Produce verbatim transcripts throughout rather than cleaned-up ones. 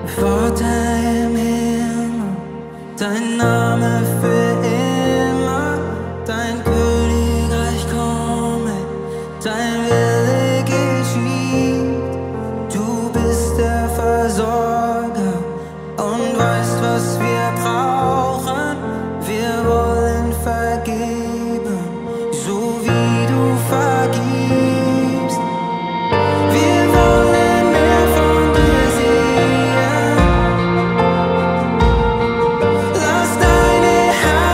Vater im Himmel, dein Name für immer, dein Königreich komme, dein Wille geschieht. Du bist der Versorger und weißt, was wir brauchen. Wir wollen vergeben, so wie du vergibst. Wir wollen mehr von dir sehen. Lass deine Herrlichkeit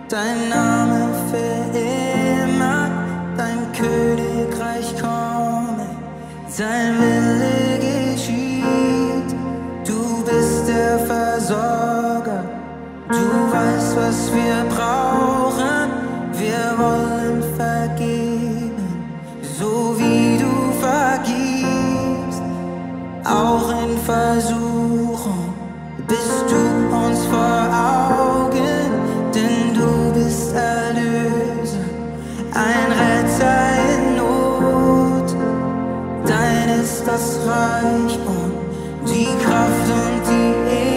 dein Name für immer, dein Königreich komme, dein Wille geschieht. Du bist der Versorger, du weißt, was wir brauchen, wir wollen vergeben, so wie du vergibst. Auch in Versuchung bist du uns vor Augen, denn du bist Erlöser, ein Retter in Not. Dein ist das Reich und die Kraft und die Ehre.